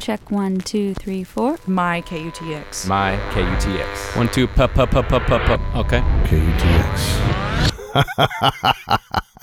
Check 1, 2, 3, 4. My KUTX. My KUTX. 1, 2, pup. Okay. KUTX.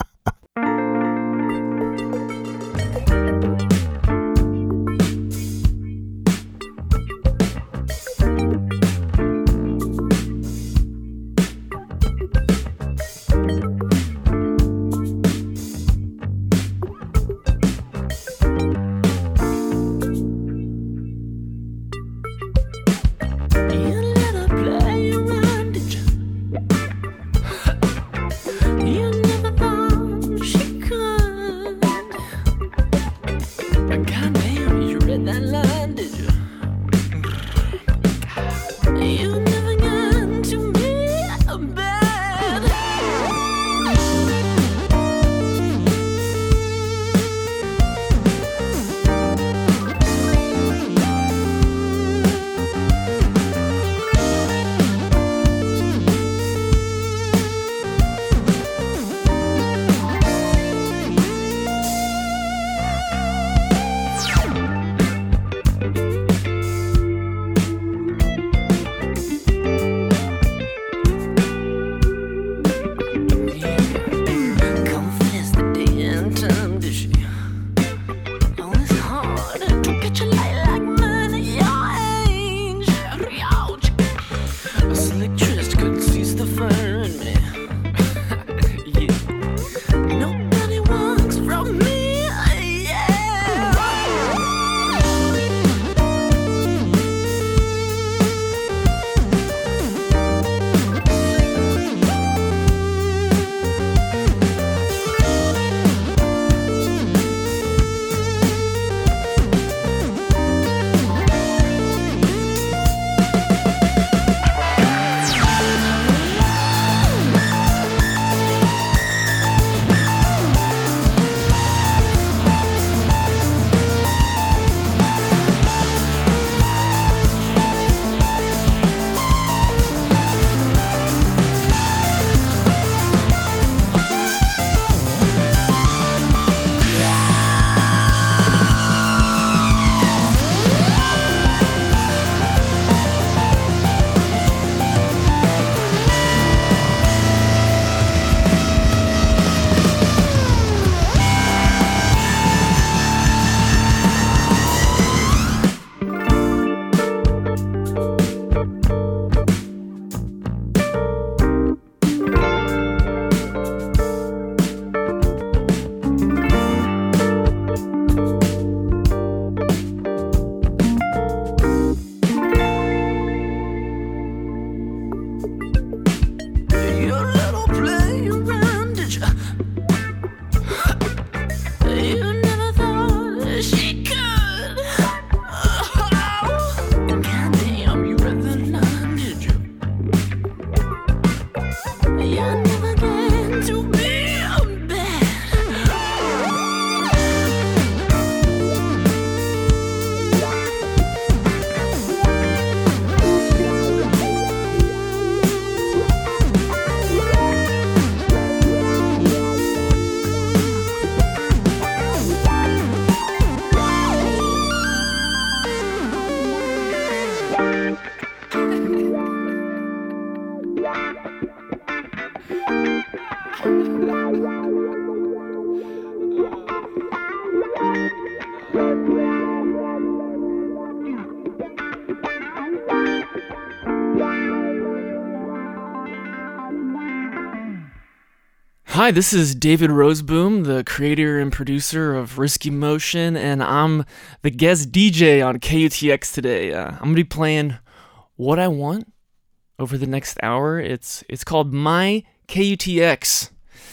Hi, this is David Roseboom, the creator and producer of Risky Motion, and I'm the guest DJ on KUTX today. I'm going to be playing What I Want over the next hour. It's called My KUTX.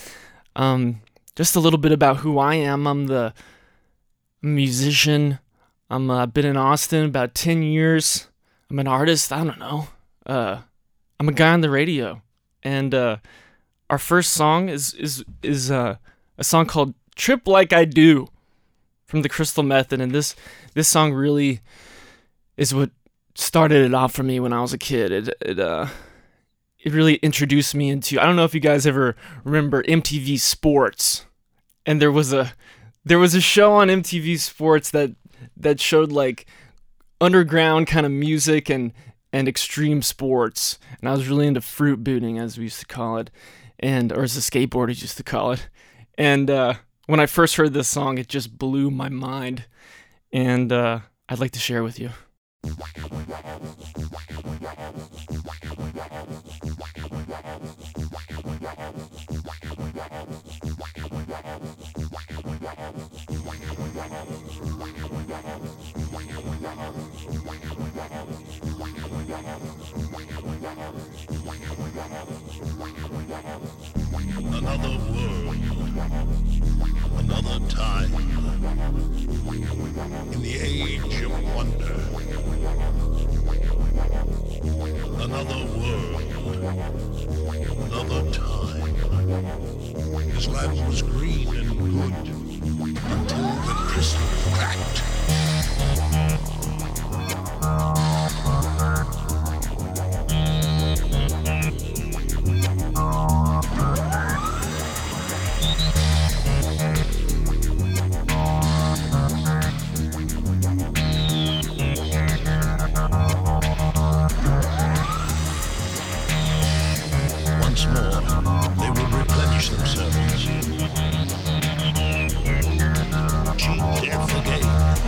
Just a little bit about who I am. I'm the musician. I've been in Austin about 10 years. I'm an artist. I don't know. I'm a guy on the radio, and our first song is a song called "Trip Like I Do" from the Crystal Method, and this song really is what started it off for me when I was a kid. It really introduced me into. I don't know if you guys ever remember MTV Sports, and there was a show on MTV Sports that that showed like underground kind of music and extreme sports. And I was really into fruit booting, as we used to call it, or as the skateboarders used to call it. And when I first heard this song, it just blew my mind. And I'd like to share with you. Another world, another time, in the age of wonder. Another world, another time. His land was green and good until the crystal cracked. Once more, they will replenish themselves. She never forgave.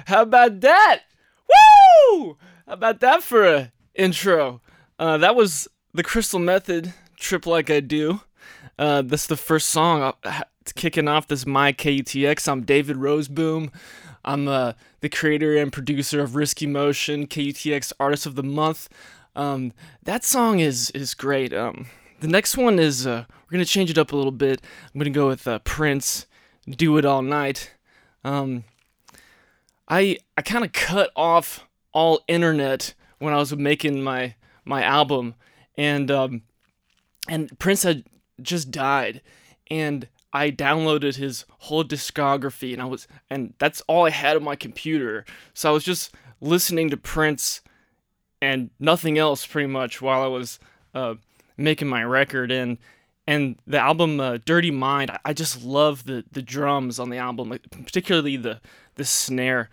How about that? Woo! How about that for a intro? That was the Crystal Method, Trip Like I Do. That's the first song kicking off this My KUTX. I'm David Roseboom. I'm the creator and producer of Risky Motion, KUTX Artist of the Month. That song is great. The next one is, we're going to change it up a little bit. I'm going to go with Prince, Do It All Night. I kind of cut off all internet when I was making my album, and Prince had just died, and I downloaded his whole discography, and that's all I had on my computer. So I was just listening to Prince and nothing else pretty much while I was making my record. And the album Dirty Mind, I just love the drums on the album, like, particularly the snare.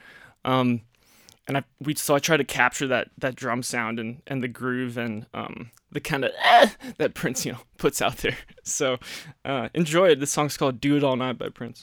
So I try to capture that drum sound and the groove and the kind of that Prince puts out there. So enjoy it. This song's called "Do It All Night" by Prince.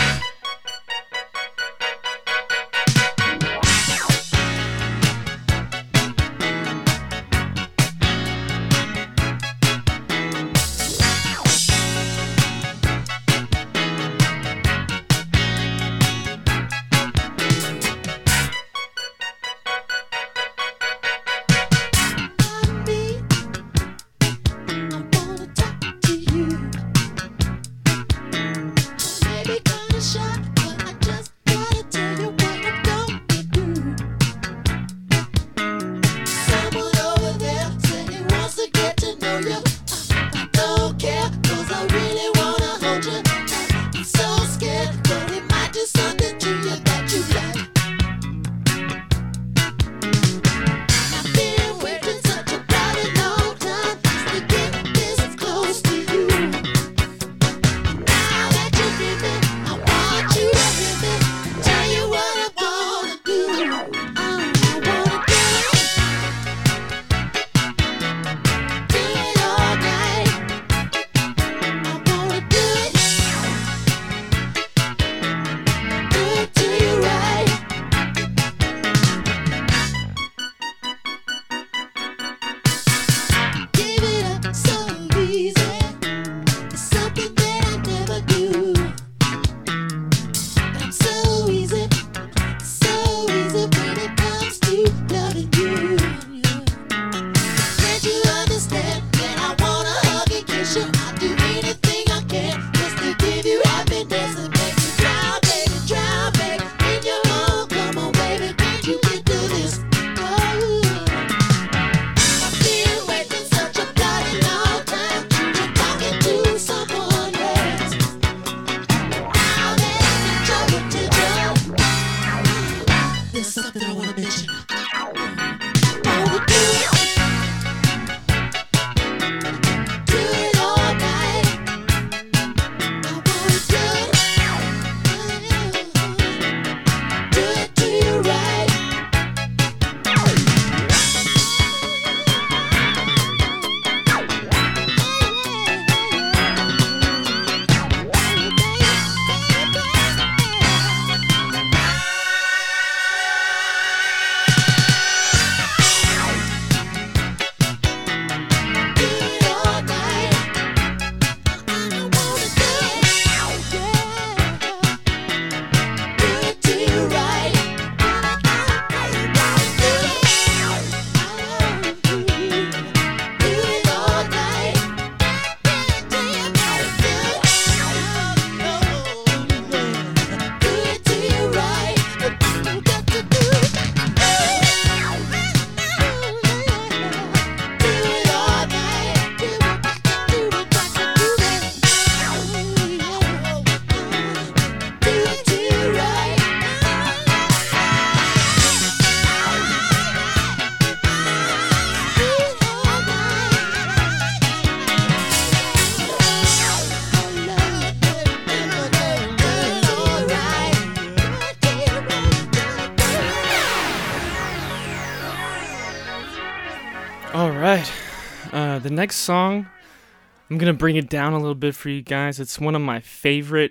All right. The next song, I'm going to bring it down a little bit for you guys. It's one of my favorite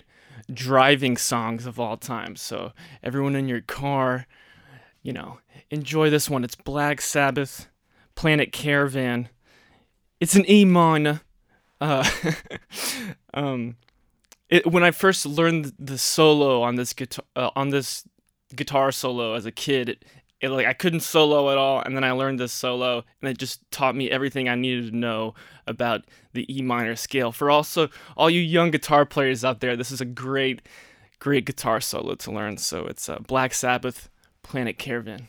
driving songs of all time. So everyone in your car, enjoy this one. It's Black Sabbath, Planet Caravan. It's an E minor. When I first learned the solo on this guitar solo as a kid, I couldn't solo at all, and then I learned this solo, and it just taught me everything I needed to know about the E minor scale. For also all you young guitar players out there, this is a great guitar solo to learn. So it's Black Sabbath, Planet Caravan.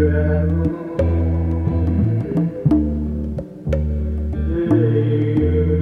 Hey,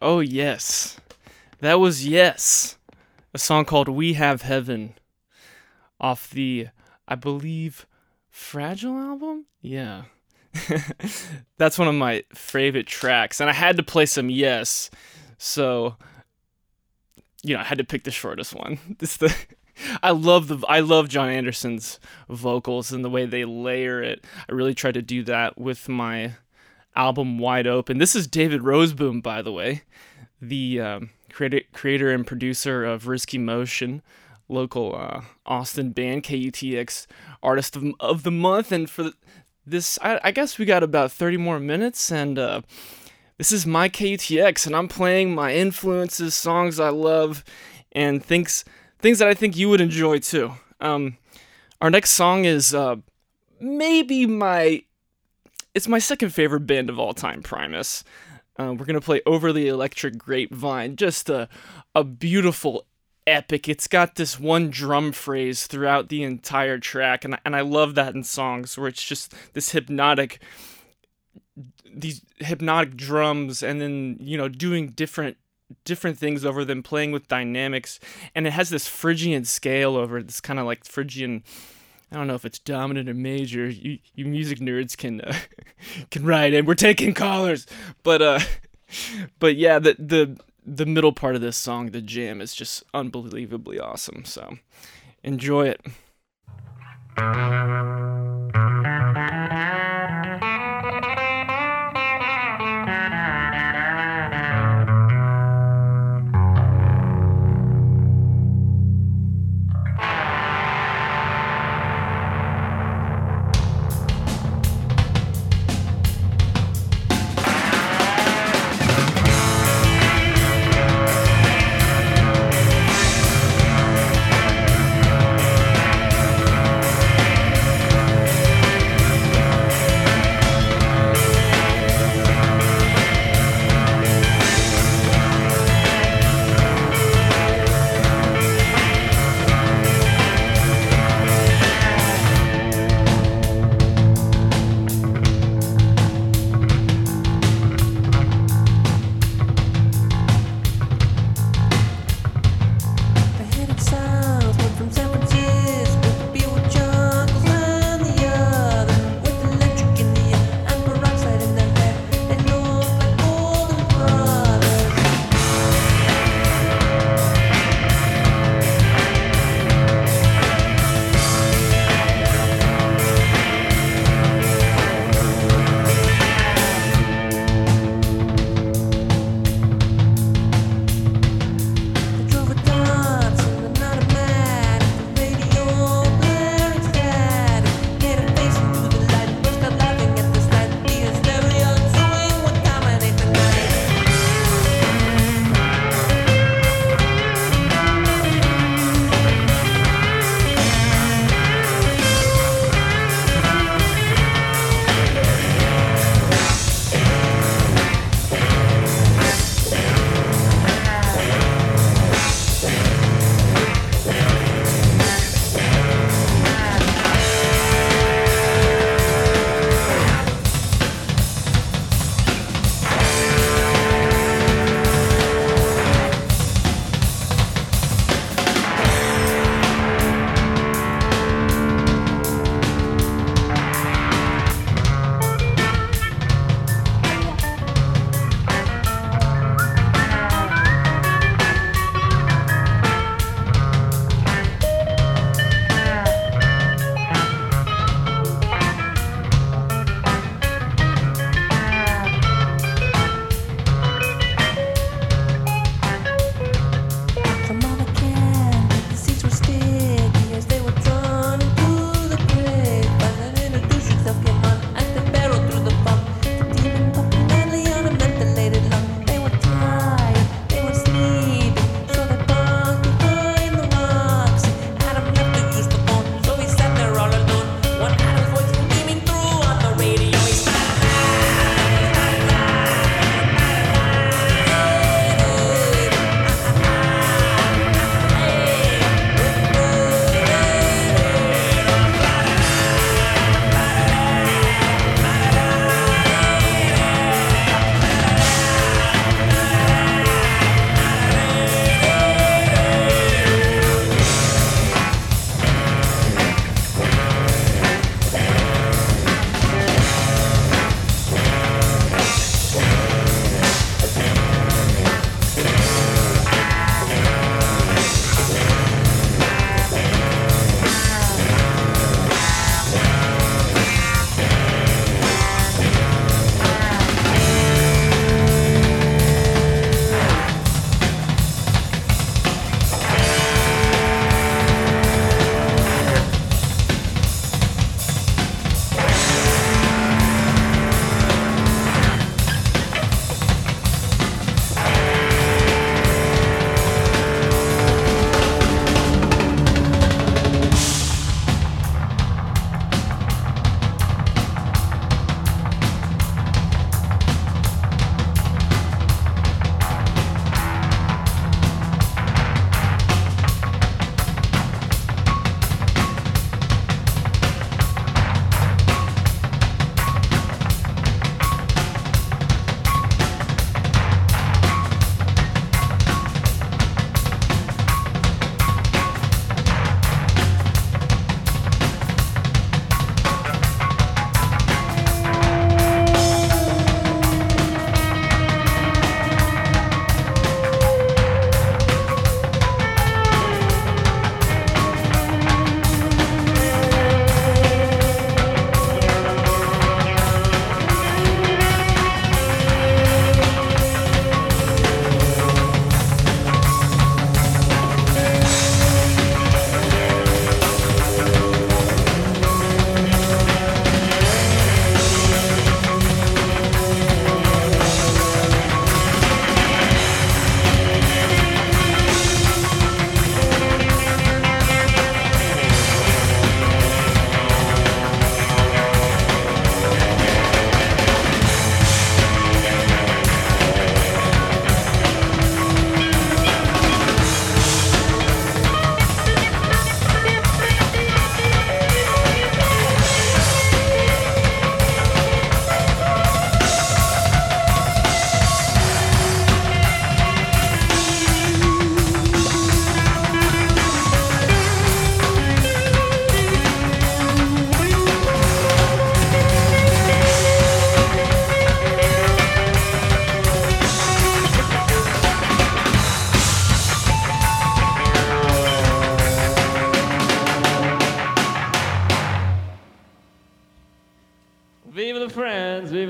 Oh, yes. That was Yes. A song called We Have Heaven off the, I believe, Fragile album? Yeah. That's one of my favorite tracks. And I had to play some Yes. So, I had to pick the shortest one. I love John Anderson's vocals and the way they layer it. I really tried to do that with my album Wide Open. This is David Roseboom, by the way, the creator and producer of Risky Motion, local Austin band, KUTX Artist of the Month. And for this, I guess we got about 30 more minutes, and this is my KUTX, and I'm playing my influences, songs I love, and things that I think you would enjoy too. Our next song is it's my second favorite band of all time, Primus. We're going to play Over the Electric Grapevine, just a beautiful epic. It's got this one drum phrase throughout the entire track, and I love that in songs where it's just these hypnotic drums, and then doing different things over them, playing with dynamics, and it has this Phrygian scale over it. This kind of like Phrygian, I don't know if it's dominant or major. You music nerds can write in. We're taking callers, but yeah, the middle part of this song, the jam, is just unbelievably awesome. So enjoy it.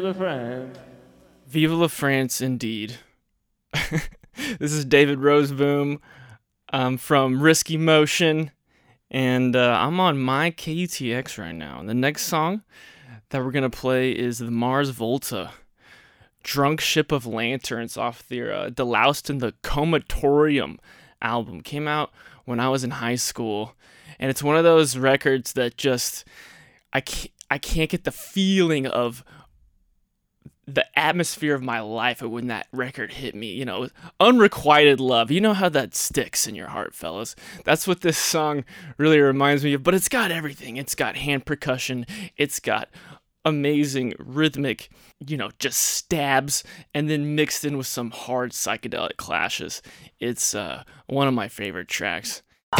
la France. Vive la France, indeed. This is David Roseboom from Risky Motion, and I'm on my KUTX right now. And the next song that we're going to play is the Mars Volta, Drunk Ship of Lanterns, off their Deloused in the Comatorium album. Came out when I was in high school, and it's one of those records that just, I can't get the feeling of the atmosphere of my life when that record hit me. You know, unrequited love. You know how that sticks in your heart, fellas. That's what this song really reminds me of. But it's got everything. It's got hand percussion. It's got amazing rhythmic, just stabs, and then mixed in with some hard psychedelic clashes. It's one of my favorite tracks.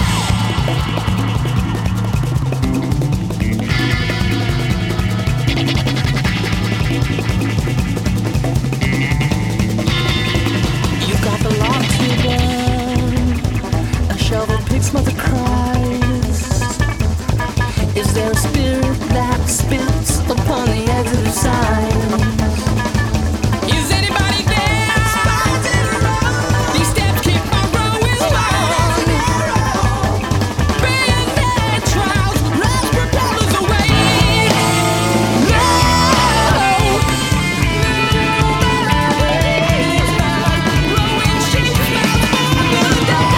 Mother cries. Is there a spirit that spits upon the exit sign? Is anybody there? These steps keep on growing long. Bayonet trials, lost propellers away. Growing sheep smells on the day.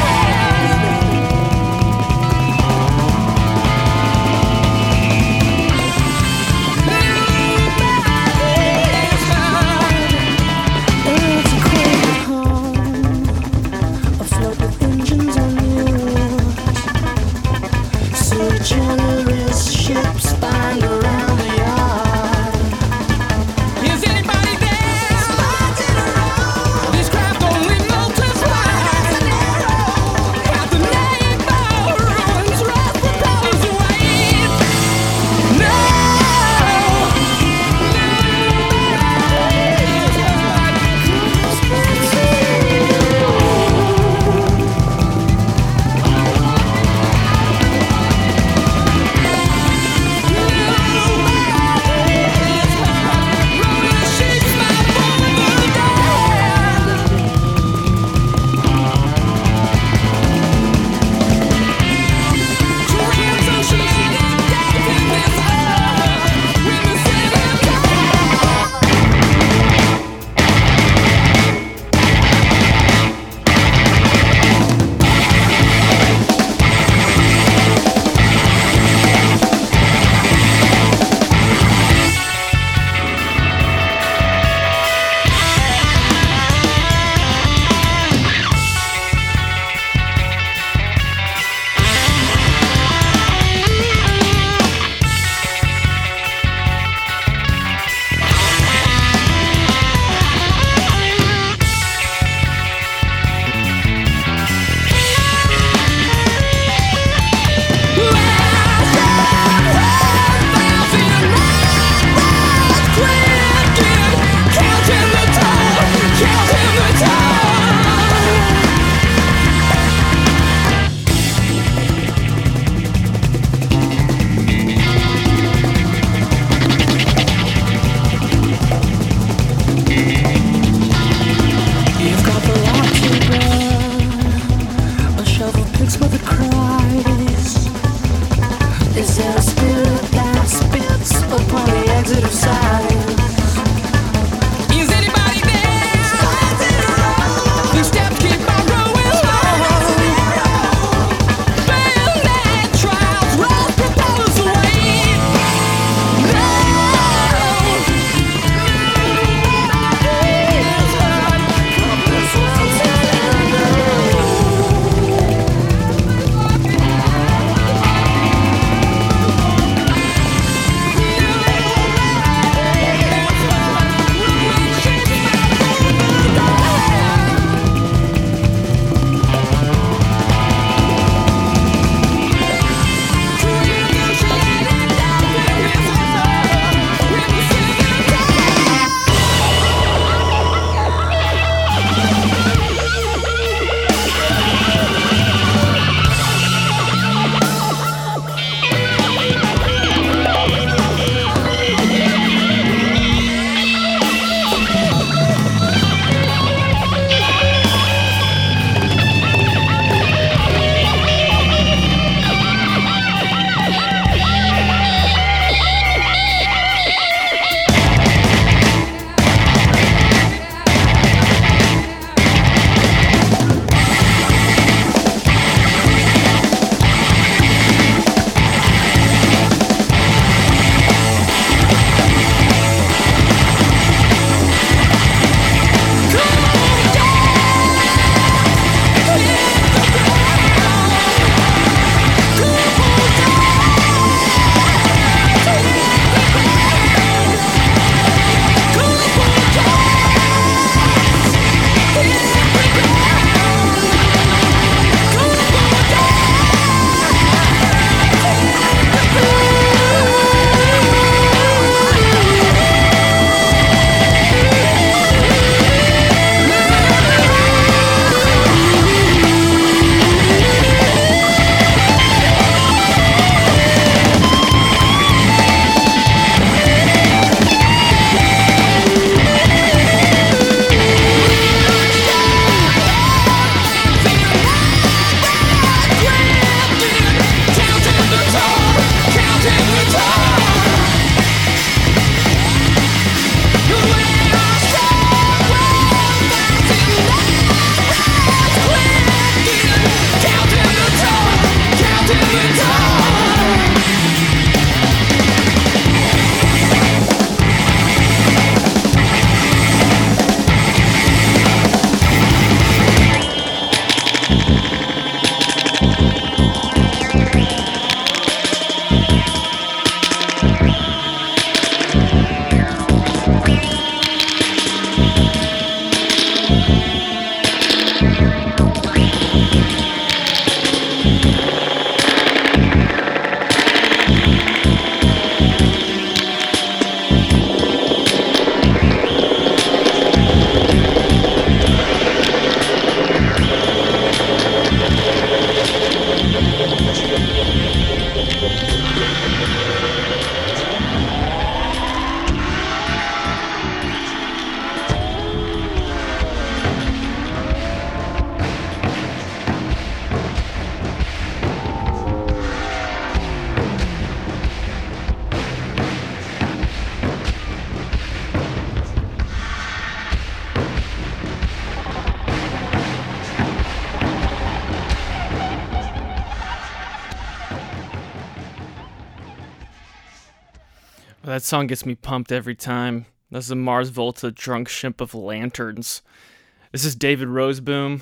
That song gets me pumped every time. That's the Mars Volta Drunk Ship of Lanterns. This is David Roseboom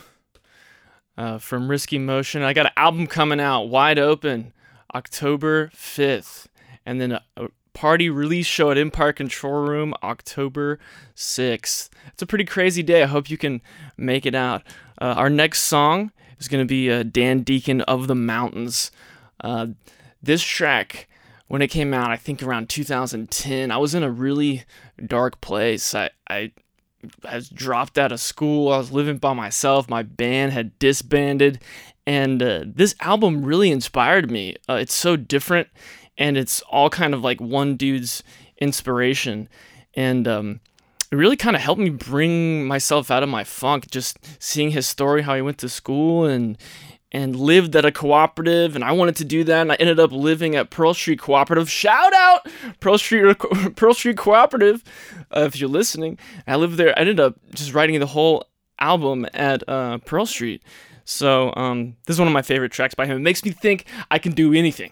from Risky Motion. I got an album coming out, Wide Open, October 5th. And then a party release show at Empire Control Room, October 6th. It's a pretty crazy day. I hope you can make it out. Our next song is going to be Dan Deacon of the Mountains. This track, when it came out, I think around 2010, I was in a really dark place. I was dropped out of school. I was living by myself. My band had disbanded. And this album really inspired me. It's so different, and it's all kind of like one dude's inspiration. And it really kind of helped me bring myself out of my funk, just seeing his story, how he went to school and lived at a cooperative, and I wanted to do that, and I ended up living at Pearl Street Cooperative. Shout out Pearl Street Cooperative, if you're listening. I lived there. I ended up just writing the whole album at Pearl Street. So this is one of my favorite tracks by him. It makes me think I can do anything.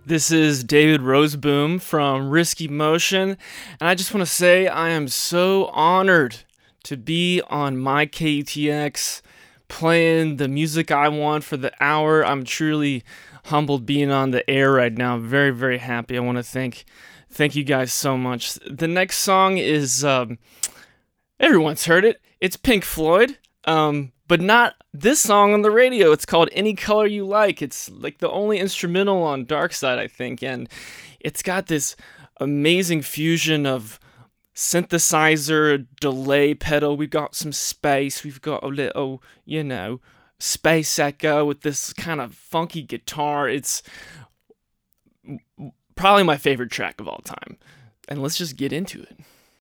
This is David Roseboom from Risky Motion, and I just want to say I am so honored to be on my KUTX playing the music I want for the hour. I'm truly humbled being on the air right now. I'm very, very happy. I want to thank you guys so much. The next song is, everyone's heard it. It's Pink Floyd, but not this song on the radio. It's called Any Color You Like. It's like the only instrumental on Dark Side, I think, and it's got this amazing fusion of synthesizer, delay pedal. We've got some space. We've got a little, space echo with this kind of funky guitar. It's probably my favorite track of all time. And let's just get into it.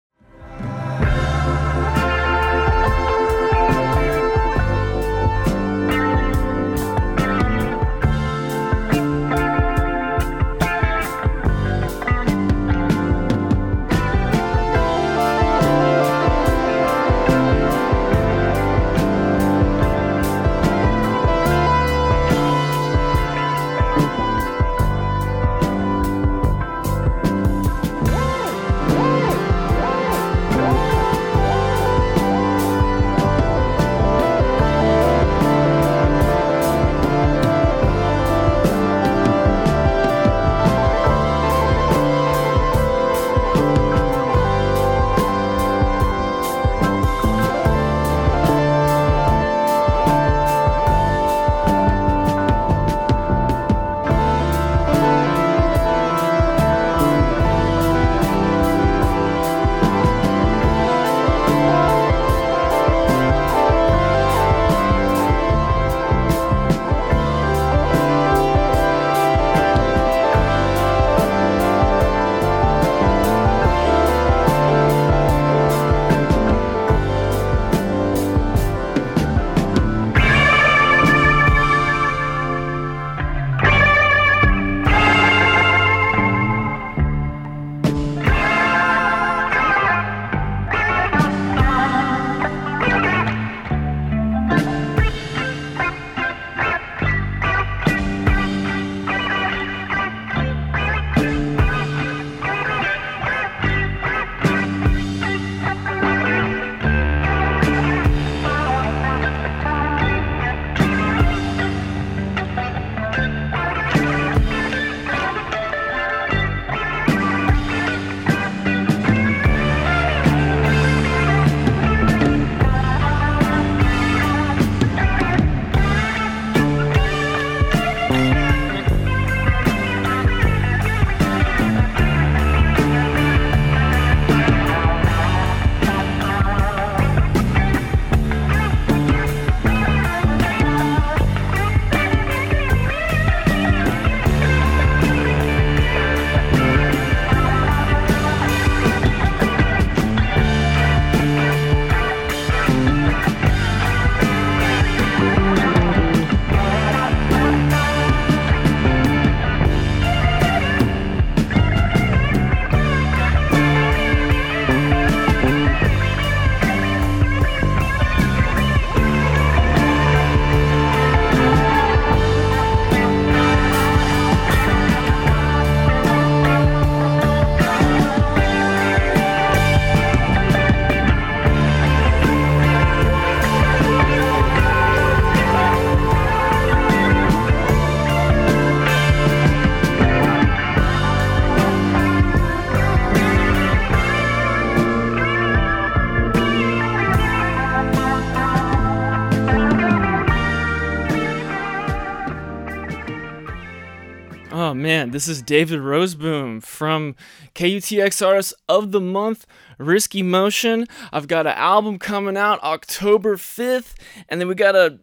Oh man, this is David Roseboom from KUTX Artist of the Month, Risky Motion. I've got an album coming out October 5th, and then we got a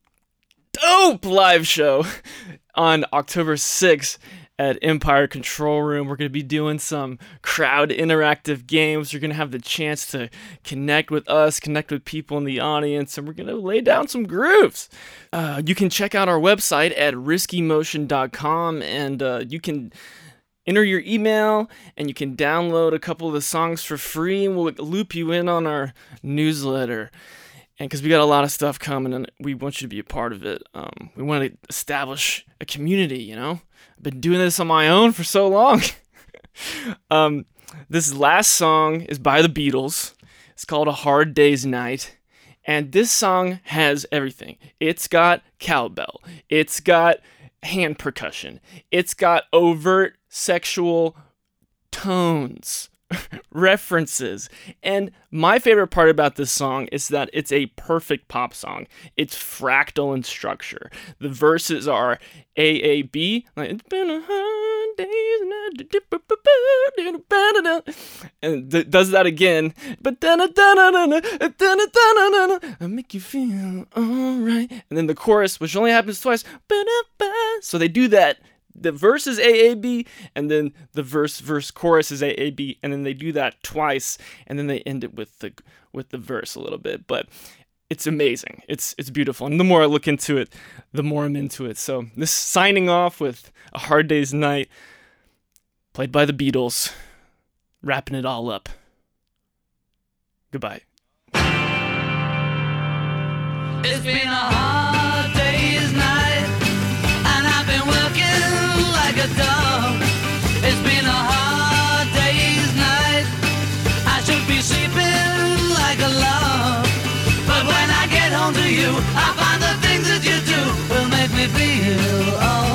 dope live show on October 6th at Empire Control Room. We're going to be doing some crowd interactive games. You're going to have the chance to connect with us, connect with people in the audience, and we're going to lay down some grooves. You can check out our website at riskymotion.com, and you can enter your email, and you can download a couple of the songs for free, and we'll loop you in on our newsletter. And because we got a lot of stuff coming and we want you to be a part of it. We want to establish a community, you know? I've been doing this on my own for so long. This last song is by the Beatles. It's called A Hard Day's Night. And this song has everything. It's got cowbell. It's got hand percussion. It's got overt sexual tones, references. And my favorite part about this song is that it's a perfect pop song. It's fractal in structure. The verses are AAB, like, it's been a hard day's night, and does that again, but then I make you feel alright. And then the chorus, which only happens twice, so they do that. The verse is AAB, and then the verse chorus is AAB, and then they do that twice, and then they end it with the verse a little bit. But it's amazing. It's beautiful. And the more I look into it, the more I'm into it. So this signing off with A Hard Day's Night, played by the Beatles, wrapping it all up. Goodbye. It's been a hard day's night, and I've been working like a dog. It's been a hard day's night, I should be sleeping like a log. But when I get home to you, I find the things that you do will make me feel all